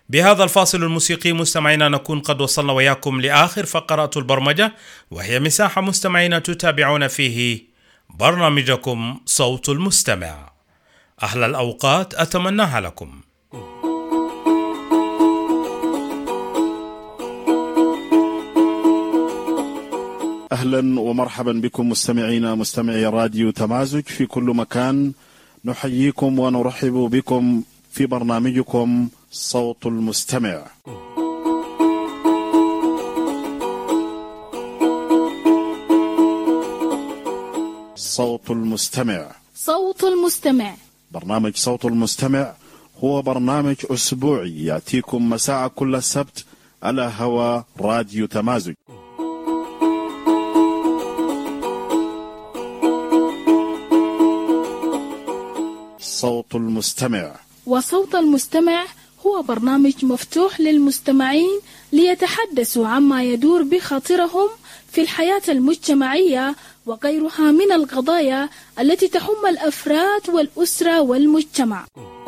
بهذا الفاصل الموسيقي مستمعينا نكون قد وصلنا وياكم لآخر فقرات البرمجة، وهي مساحة مستمعينا تتابعون فيه برنامجكم صوت المستمع. أحلى الأوقات أتمناها لكم. أهلا ومرحبا بكم مستمعينا مستمعي راديو تمازج في كل مكان. نحييكم ونرحب بكم في برنامجكم صوت المستمع. صوت المستمع صوت المستمع برنامج صوت المستمع هو برنامج أسبوعي يأتيكم مساء كل السبت على هوا راديو تمازج. صوت المستمع وصوت المستمع هو برنامج مفتوح للمستمعين ليتحدثوا عما يدور بخاطرهم في الحياة المجتمعية وغيرها من القضايا التي تهم الأفراد والأسرة والمجتمع.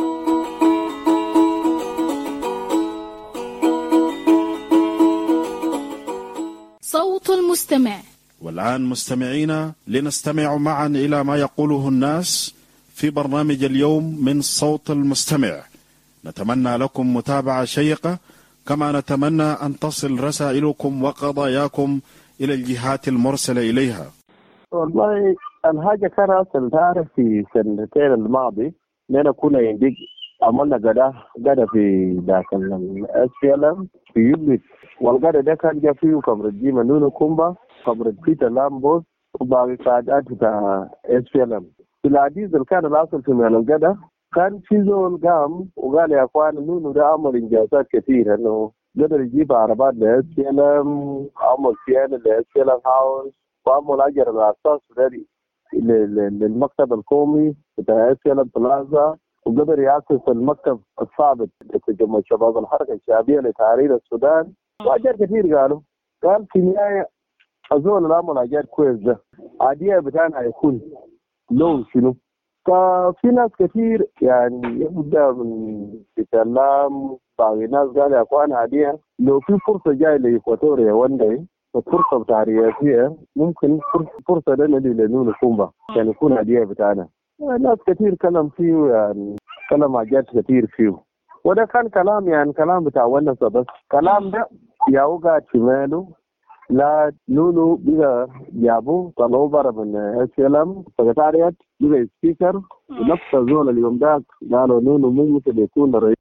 صوت المستمع. والآن مستمعينا لنستمع معا إلى ما يقوله الناس في برنامج اليوم من صوت المستمع. نتمنى لكم متابعة شيقة، كما نتمنى أن تصل رسائلكم وقضاياكم إلى الجهات المرسلة إليها. والله الحاجة كانت تعرف في سنتين الماضي لنا كنا يندق عملنا قدا قدا في ذاك الاس بي ال ام في يوبليس، والقدا ده كان جا فيه كبرت جيما نونو كومبا، كبرت بيتر لامبوس، وباقي قاعدات بتاع اس بي ال ام. في العديد اللي كان الاصل في مال القدا كان في زول قام وقال يا اخوان نونو ده عمل انجازات كثيره، انه قدر يجيب عربات لاس بي ال ام، عمل سيانه لاس بي ال ام هاوس، وعمل اجر الاساس للمكتب القومي بتاع اس بي ال ام بلازا، وقدر يأسس المكتب الثابت لتجمع شباب الحركه الشعبيه لتحرير السودان، واجر كثير. قالوا قال في النهايه الزول العمل اجر كويس ده عاديه بتاعنا يكون لو شنو. ففي ناس كثير يعني يبدا من تكلم، باقي ناس قال يا اخوان عاديه لو في فرصه جايه لايكواتوريا وندي الفرصه بتاع رئاسيه ممكن فرصه لنا لنون كومبا كان يكون عاديه بتاعنا. ناس كثير كلام فيه يعني كلام عجات كثير فيه، وده كان كلام يعني كلام بتاع ونسه، بس كلام ده يا وقعت في ماله. لا نونو بيجا جابوه طلعوه برا من اس ال ام سكرتاريات بيجا سبيكر، ونفس الزول اليوم ده قالوا نونو ممكن يكون رئيس.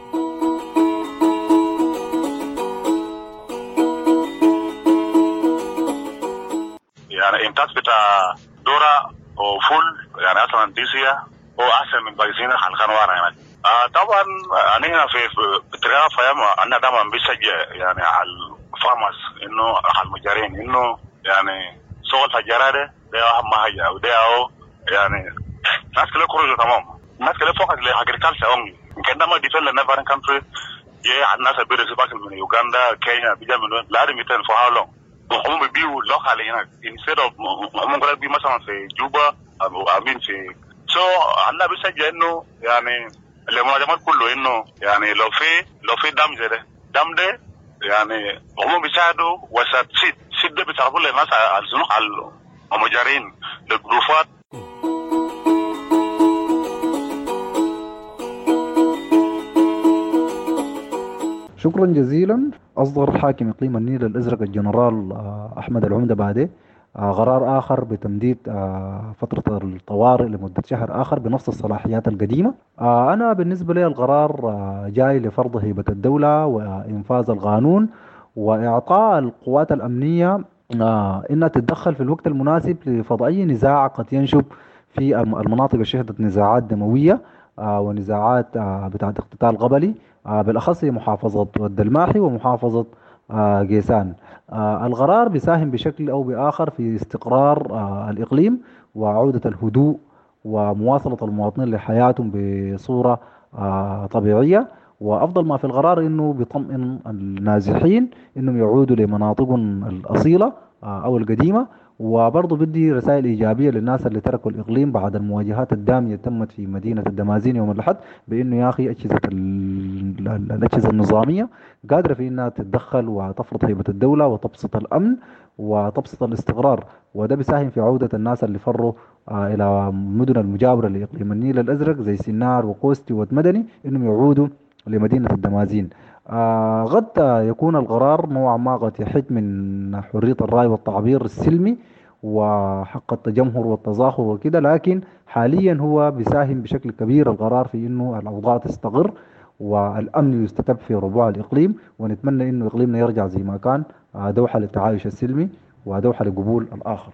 يعني انتاج بتاع دورة وفول يعني اصلا ديسيا هو احسن من باقيين حلقان ورا هناك. آه طبعا انا في بطريقه فاهم انا دائما بشجع يعني على الفارمرز انه على المجارين انه يعني شغل التجاره ده ده اهم حاجه، وده هو يعني الناس كلها كروجو تمام، الناس كلها فوكس لاجريكلتشر اونلي. يمكن ده ما ديفل لنفرن كانتري جاي على الناس اللي بيرسوا باكل من يوغندا كينيا بيجا من لا ميتين فور هاو لونج، وهم بيبيعوا لوكال هناك انستيد اوف ممكن بي مثلا في جوبا او امين في سو انا بشجع انه يعني المنظمات كله انه يعني لو في لو في دم زي ده دم ده يعني هم بيساعدوا وسط سيد سيد ده بيتعرفوا للناس على الزنوق على المجارين للجروفات. شكرا جزيلا. أصدر حاكم إقليم النيل الأزرق الجنرال أحمد العمدة بعده قرار آخر بتمديد فترة الطوارئ لمدة شهر آخر بنفس الصلاحيات القديمة. أنا بالنسبة لي القرار جاي لفرض هيبة الدولة وإنفاذ القانون وإعطاء القوات الأمنية إنها تتدخل في الوقت المناسب لفض أي نزاع قد ينشب في المناطق اللي شهدت نزاعات دموية ونزاعات بتاعت اقتتال قبلي، بالأخص هي محافظة الدلماحي ومحافظة جيسان. القرار بيساهم بشكل أو بآخر في استقرار الإقليم وعودة الهدوء ومواصلة المواطنين لحياتهم بصورة طبيعية، وأفضل ما في القرار إنه بيطمئن النازحين إنهم يعودوا لمناطقهم الأصيلة أو القديمة، وبرضه بدي رسائل إيجابية للناس اللي تركوا الإقليم بعد المواجهات الدامية تمت في مدينة الدمازين يوم الأحد، بأنه يا أخي أجهزة الأجهزة النظامية قادرة في أنها تتدخل وتفرض هيبة الدولة وتبسط الأمن وتبسط الاستقرار، وده بيساهم في عودة الناس اللي فروا إلى مدن المجاورة لإقليم النيل الأزرق زي سنار وقوستي ومدني إنهم يعودوا لمدينة الدمازين. آه غد يكون القرار نوعا ما قد يحد من حرية الرأي والتعبير السلمي وحق التجمهر والتظاهر وكده، لكن حاليا هو بيساهم بشكل كبير القرار في انه الاوضاع تستقر والامن يستتب في ربوع الاقليم، ونتمنى انه اقليمنا يرجع زي ما كان دوحة للتعايش السلمي ودوحة لقبول الاخر.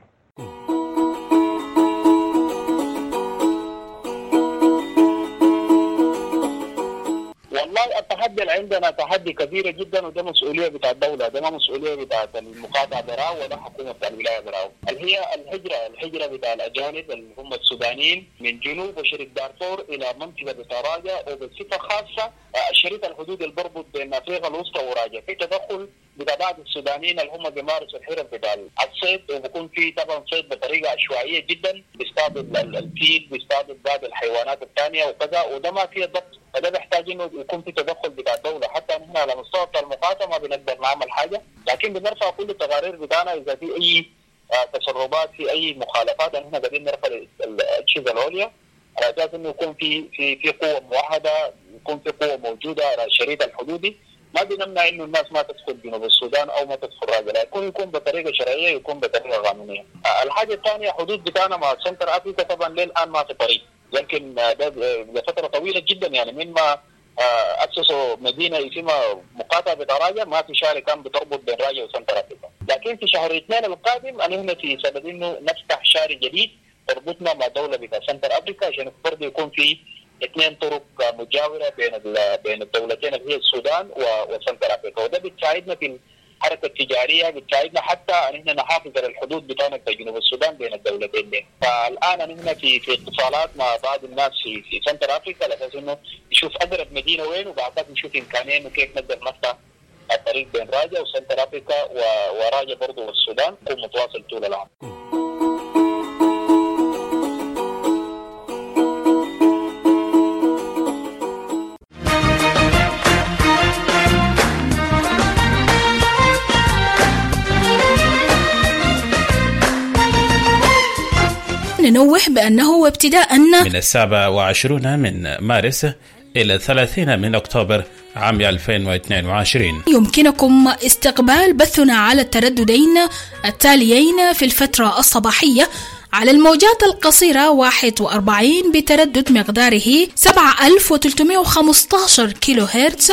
والله التحدي اللي عندنا تحدي كبيرة جدا، وده مسؤولية بتاع الدولة، ده ما مسؤولية بتاع المقاطعة براو ولا حكومة بتاع الولاية براو. اللي هي الهجرة الهجرة بتاع الأجانب اللي هم السودانيين من جنوب وشرق دارفور إلى منطقة بتاع راجا، وبصفة خاصة الشريط الحدود اللي بربط بين أفريقيا الوسطى وراجا، في تدخل بتاع بعض السودانيين اللي هم بيمارسوا الحرف بتاع الصيد، وبكون في طبعا صيد بطريقة عشوائية جدا، بيصطادوا الفيل، بيصطادوا بعض الحيوانات الثانية وكذا، وده ما فيه ضبط، فده بيحتاج انه يكون في تدخل بتاع الدوله. حتى نحن على مستوى المقاطعه ما بنقدر نعمل حاجه، لكن بنرفع كل التقارير بتاعنا اذا في اي آه تسربات، في اي مخالفات، نحن قاعدين نرفع الاجهزه العليا على اساس انه يكون في في في قوه موحده، يكون في قوه موجوده على الشريط الحدودي. ما بنمنع انه الناس ما تدخل جنوب السودان او ما تدخل راجل، يكون يكون بطريقه شرعيه، يكون بطريقه قانونيه. آه الحاجه الثانيه حدود بتاعنا مع سنتر افريقيا طبعا للان ما في طريق، يمكن ده لفتره طويله جدا، يعني من ما اسسوا مدينه اسمها مقاطعه بتراجع ما في شارع كان بتربط بين راجع وسنتر افريقيا، لكن في شهر اثنين القادم انا هنا في سبب انه نفتح شارع جديد تربطنا مع دوله بتاع سنتر افريقيا، عشان برضه يكون في اثنين طرق مجاوره بين بين الدولتين اللي هي السودان وسنتر افريقيا، وده بتساعدنا في الحركه التجاريه، بتساعدنا حتى ان احنا نحافظ على الحدود بتاعنا في جنوب السودان بين الدولتين دي. فالان احنا في في اتصالات مع بعض الناس في في سنتر افريقيا على اساس انه نشوف اقرب مدينه وين، وبعد ذلك نشوف امكانيه وكيف نقدر نفتح الطريق بين راجا وسنتر افريقيا وراجا برضه والسودان يكون متواصل طول العام. ننوه بأنه ابتداء من السابع وعشرون من مارس إلى الثلاثين من أكتوبر عام ألفين واثنين وعشرين يمكنكم استقبال بثنا على الترددين التاليين في الفترة الصباحية على الموجات القصيرة واحد وأربعين بتردد مقداره سبعة آلاف وثلاثمائة وخمسة عشر كيلو هرتز،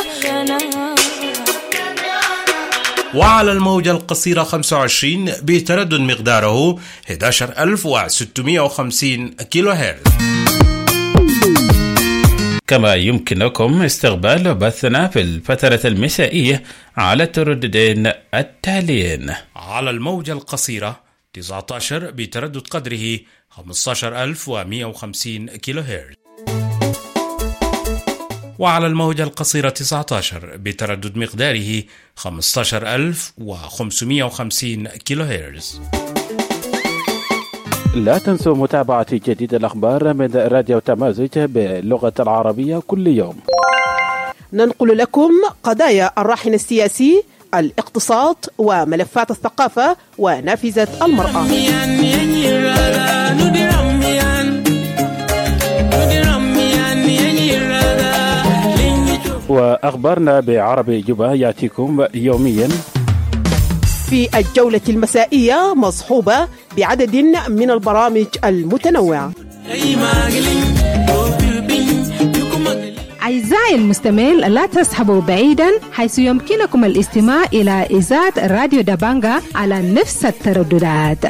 وعلى الموجة القصيرة خمسة وعشرين بتردد مقداره أحد عشر ألف وستمائة وخمسين كيلو هرتز. كما يمكنكم استقبال بثنا في الفترة المسائية على الترددين التاليين: على الموجة القصيرة تسعة عشر بتردد قدره خمسة عشر ألف ومائة وخمسين كيلو هرتز، وعلى الموجة القصيرة تسعة عشر بتردد مقداره خمسة عشر ألف وخمسمائة وخمسين كيلو هرتز. لا تنسوا متابعة جديد الأخبار من راديو تمازج باللغة العربية كل يوم. ننقل لكم قضايا الراحن السياسي، الاقتصاد، وملفات الثقافة ونافذة المرأة. وأخبارنا بعربي جوبا يأتيكم يوميا في الجولة المسائية، مصحوبة بعدد من البرامج المتنوعة. أعزائي المستمعين، لا تسحبوا بعيدا، حيث يمكنكم الاستماع إلى إذاعة راديو دبانجا على نفس الترددات.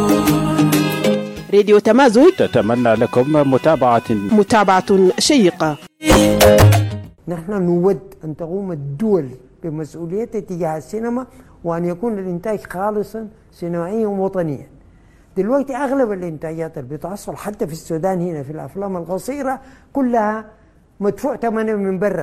راديو تمازج تتمنى لكم متابعة متابعة شيقة. نحن نود أن تقوم الدول بمسؤوليتها تجاه السينما، وأن يكون الإنتاج خالصا سينمائيا وطنيا. دلوقتي أغلب الإنتاجات اللي بتحصل حتى في السودان هنا في الأفلام القصيرة كلها مدفوع ثمنها من برا.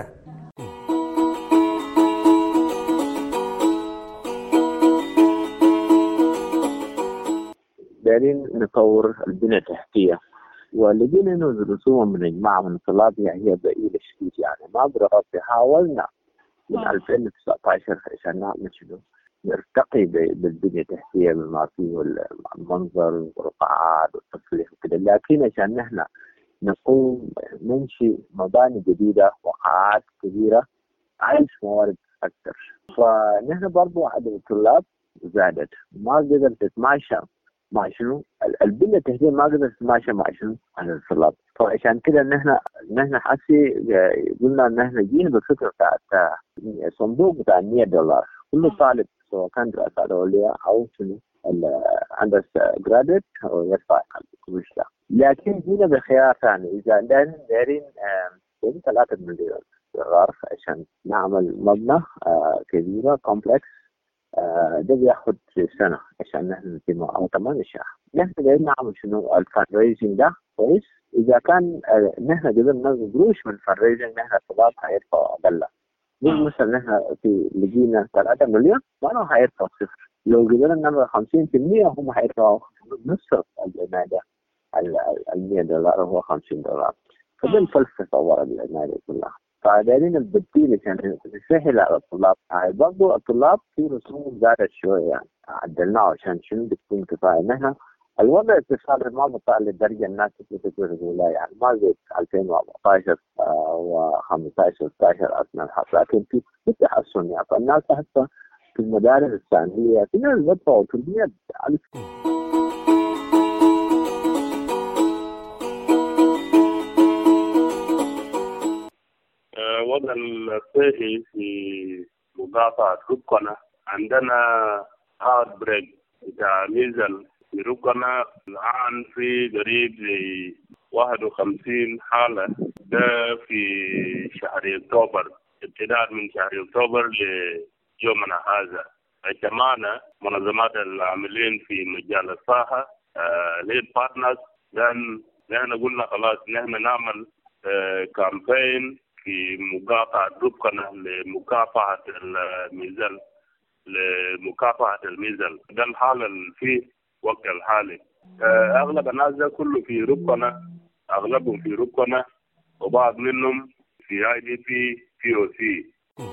دايرين نطور البنية التحتية، ولقينا إنه الرسوم من الجماعة من الطلاب يعني هي ضئيلة شديد، يعني ما برغبت. حاولنا من ألفين وتسعة عشر عشان نعمل شنو نرتقي بالبنية التحتية بما فيه المنظر والقاعات والتصليح وكذا، لكن عشان نحن نقوم ننشئ مباني جديدة وقاعات كبيرة عايز موارد أكثر. فنحن برضو عدد الطلاب زادت، ما قدرت تتماشى مع شنو البنية التحتية، ما قدرت تتماشى مع شنو عدد الطلاب. فعشان كده نحن نحن حسي قلنا ان احنا جينا بالفكرة بتاعت صندوق بتاع مية دولار، كل طالب سواء كان دراسات عليا او شنو عنده جراديت او يدفع كل شيء. لكن جينا بخيار ثاني، اذا دايرين دايرين ثلاثة مليون دولار عشان نعمل مبنى كبيرة كومبلكس، ده بياخد سنة عشان نحن نتم أو ثمانية شهور. نحن دايرين نعمل شنو الفان ريزنج ده كويس. إذا كان نحن قدرنا ناخذ قروش من الفان ريزنج نحن الطلاب هيدفعوا أقل. نقول مثلا نحن في لقينا ثلاثة مليون ما راح هيدفعوا صفر. لو قدرنا نعمل خمسين في المية هم هيدفعوا نصف العناية ال مية دولار هو خمسين دولار. فده الفلسفة طورت العناية كلها. فدايرين البديل عشان نسهل على الطلاب. برضو الطلاب في رسوم زادت شوية يعني عدلناه عشان شنو بتكون كفاية. نحن الوضع الاقتصادي ما بطلع للدرجة الناس تقدر تقولها، يعني ما زي ألفين وأربعتاشر وخمستاشر وستاشر أثناء الحرب، لكن في في تحسن يعني. فالناس حتى في المدارس الثانوية في ناس بدفعوا ثلاثمية ألف. الوضع الصحي في مقاطعة ركنة عندنا هارد بريك بتاع ميزل في ركنة الآن في قريب ل واحد وخمسين حالة، ده في شهر أكتوبر، ابتداء من شهر أكتوبر ليومنا هذا. اجتمعنا منظمات العاملين في مجال الصحة ليد بارتنرز، لأن نحن قلنا خلاص نحن نعمل كامبين في مقاطعة ركنة لمكافحة الميزل لمكافحة الميزل. ده الحالة اللي فيه وقت الحالي. أغلب الناس ده كله في ركنة، أغلبهم في ركنة وبعض منهم في اي دي بي بي او سي.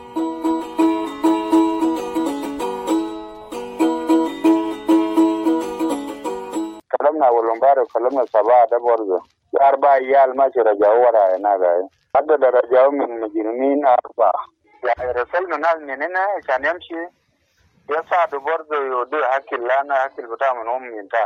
كلمنا أول امبارح وكلمنا صباح ده برضه أربع عيال ماشي رجعوا ورا هنا، حتى رجعوا من مجرمين أربعة. يعني رسلنا ناس من هنا عشان يمشي يصعدوا برضه يودوا حكي اللي أنا حكي بتاع من أمي انتهى.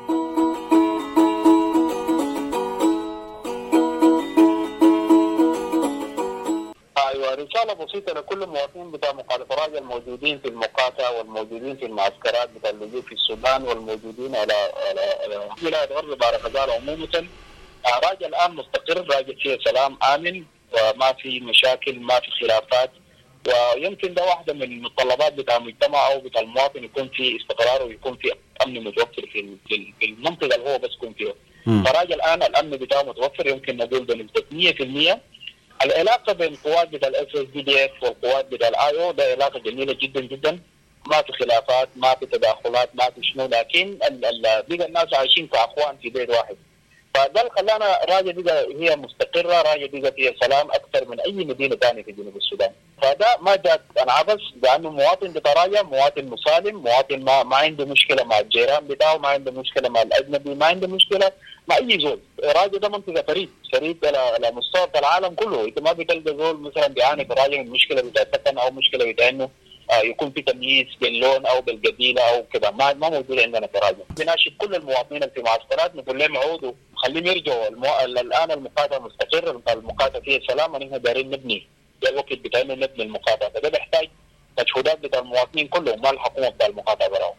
ايوه، رساله بسيطه لكل المواطنين بتاع مخالفه راجع الموجودين في المقاطعه والموجودين في المعسكرات بتاع اللجوء في السودان والموجودين على على على ولايه غرب بحر الغزال عموما. راجع الان مستقر، راجع فيه سلام امن وما في مشاكل، ما في خلافات، ويمكن ده واحده من المتطلبات بتاع المجتمع او بتاع المواطن يكون في استقرار ويكون في امن متوفر في في المنطقه اللي هو بس يكون فيها. فراجع الان الامن بتاعه متوفر، يمكن نقول بنسبه مية في المية. العلاقه بين القوات بتاع الاس اس بي دي اف والقوات بتاع الاي او ده علاقه جميله جدا جدا، ما في خلافات، ما في تداخلات، ما في شنو، لكن بقى الناس عايشين كاخوان في بيت واحد. فده اللي خلانا راجع بقى هي مستقره، راجع بقى فيها سلام اكثر من اي مدينه ثانيه في جنوب السودان. فده ما جات انا عبس، لانه مواطن بتاع راجع مواطن مسالم، مواطن ما, ما عنده مشكله مع الجيران بتاعه، ما عنده مشكله مع الاجنبي، ما عنده مشكله مع اي زول. راجع ده منطقه فريد فريد على مستوى العالم كله. انت ما بتلقى زول مثلا بيعاني في راجع من مشكله بتاع السكن او مشكله بتاع انه آه يكون في تمييز باللون او بالقبيله او كذا، ما ما موجود عندنا في راجع. بناشد كل المواطنين اللي في معسكرات نقول لهم عودوا، خليهم يرجعوا. المو... الان المقاطعه مستقره، المقاطعه فيها سلام، ونحن دايرين نبني. ده الوقت بتاعنا نبني المقاطعه، فده بيحتاج مجهودات بتاع المواطنين كلهم، ما الحكومه بتاع المقاطعه براهم.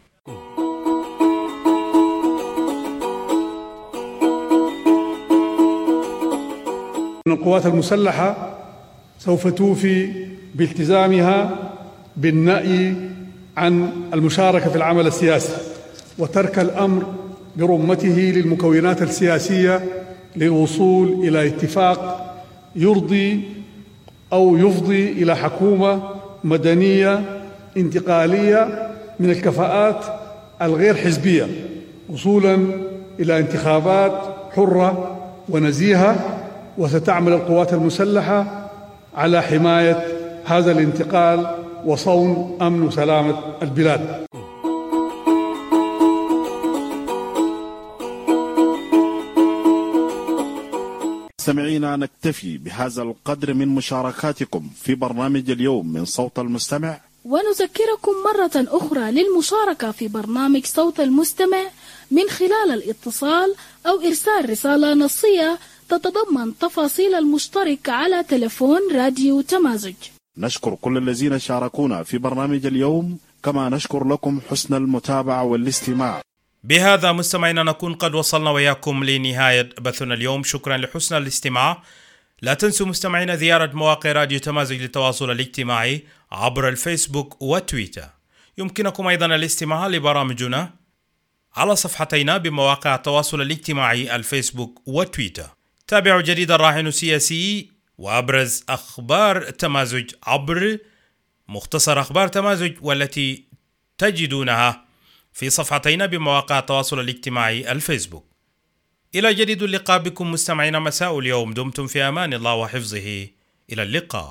القوات المسلحة سوف توفي بالتزامها بالنأي عن المشاركة في العمل السياسي وترك الأمر برمته للمكونات السياسية للوصول إلى اتفاق يرضي أو يفضي إلى حكومة مدنية انتقالية من الكفاءات الغير حزبية وصولا إلى انتخابات حرة ونزيهة، وستعمل القوات المسلحة على حماية هذا الانتقال وصون أمن وسلامة البلاد. مستمعينا، نكتفي بهذا القدر من مشاركاتكم في برنامج اليوم من صوت المستمع، ونذكركم مرة أخرى للمشاركة في برنامج صوت المستمع من خلال الاتصال أو إرسال رسالة نصية تتضمن تفاصيل المشترك على تلفون راديو تمازج. نشكر كل الذين شاركونا في برنامج اليوم، كما نشكر لكم حسن المتابعة والاستماع. بهذا مستمعينا نكون قد وصلنا وياكم لنهاية بثنا اليوم. شكرا لحسن الاستماع. لا تنسوا مستمعينا زيارة مواقع راديو تمازج للتواصل الاجتماعي عبر الفيسبوك وتويتر. يمكنكم أيضا الاستماع لبرامجنا على صفحتينا بمواقع التواصل الاجتماعي الفيسبوك وتويتر. تابعوا جديد الراهن السياسي وأبرز أخبار تمازج عبر مختصر أخبار تمازج، والتي تجدونها في صفحتينا بمواقع التواصل الاجتماعي الفيسبوك. إلى جديد اللقاء بكم مستمعين مساء اليوم. دمتم في أمان الله وحفظه. إلى اللقاء.